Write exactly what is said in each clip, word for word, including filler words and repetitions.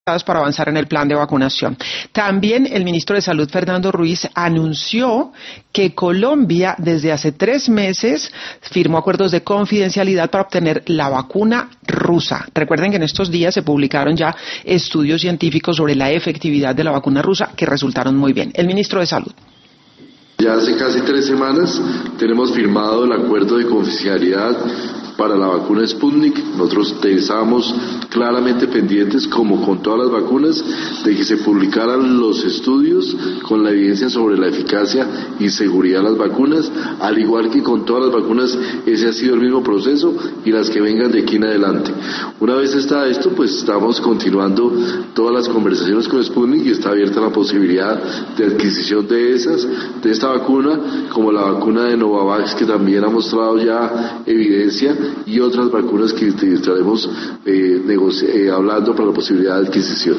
para avanzar en el plan de vacunación. También el ministro de Salud, Fernando Ruiz, anunció que Colombia desde hace tres meses firmó acuerdos de confidencialidad para obtener la vacuna rusa. Recuerden que en estos días se publicaron ya estudios científicos sobre la efectividad de la vacuna rusa que resultaron muy bien. El ministro de Salud. Ya hace casi tres semanas tenemos firmado el acuerdo de confidencialidad para la vacuna Sputnik. Nosotros estábamos claramente pendientes, como con todas las vacunas, de que se publicaran los estudios con la evidencia sobre la eficacia y seguridad de las vacunas, al igual que con todas las vacunas. Ese ha sido el mismo proceso y las que vengan de aquí en adelante. Una vez está esto, pues estamos continuando todas las conversaciones con Sputnik y está abierta la posibilidad de adquisición de esas, de esta vacuna, como la vacuna de Novavax, que también ha mostrado ya evidencia, y otras vacunas que estaremos eh, negoci- eh, hablando para la posibilidad de adquisición.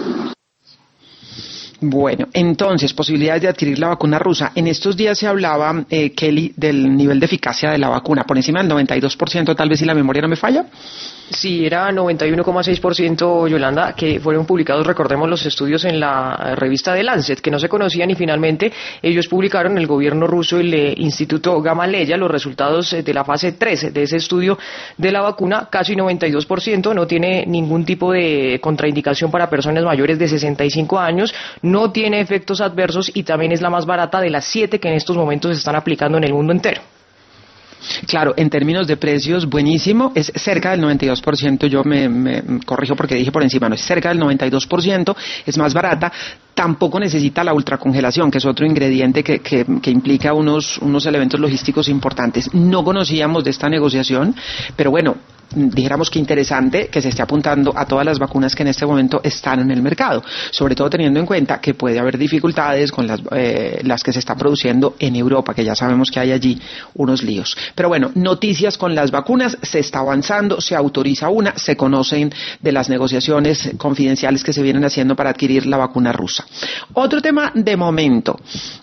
Bueno, entonces, posibilidades de adquirir la vacuna rusa. En estos días se hablaba, eh, Kelly, del nivel de eficacia de la vacuna, por encima del noventa y dos por ciento, tal vez, si la memoria no me falla. Sí, era noventa y uno coma seis por ciento, Yolanda, que fueron publicados, recordemos, los estudios en la revista de Lancet, que no se conocían, y finalmente ellos publicaron, el gobierno ruso, el eh, Instituto Gamaleya, los resultados eh, de la fase tres de ese estudio de la vacuna. Casi noventa y dos por ciento, no tiene ningún tipo de contraindicación para personas mayores de sesenta y cinco años, no tiene efectos adversos y también es la más barata de las siete que en estos momentos se están aplicando en el mundo entero. Claro, en términos de precios, buenísimo, es cerca del noventa y dos por ciento, yo me, me corrijo porque dije por encima, no, es cerca del noventa y dos por ciento, es más barata, tampoco necesita la ultracongelación, que es otro ingrediente que, que, que implica unos, unos elementos logísticos importantes. No conocíamos de esta negociación, pero bueno, dijéramos que interesante que se esté apuntando a todas las vacunas que en este momento están en el mercado, sobre todo teniendo en cuenta que puede haber dificultades con las, eh, las que se están produciendo en Europa, que ya sabemos que hay allí unos líos. Pero bueno, noticias con las vacunas, se está avanzando, se autoriza una, se conocen de las negociaciones confidenciales que se vienen haciendo para adquirir la vacuna rusa. Otro tema de momento,